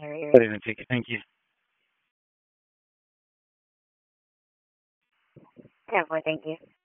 All right. I didn't take it. Thank you. Yeah, well, thank you.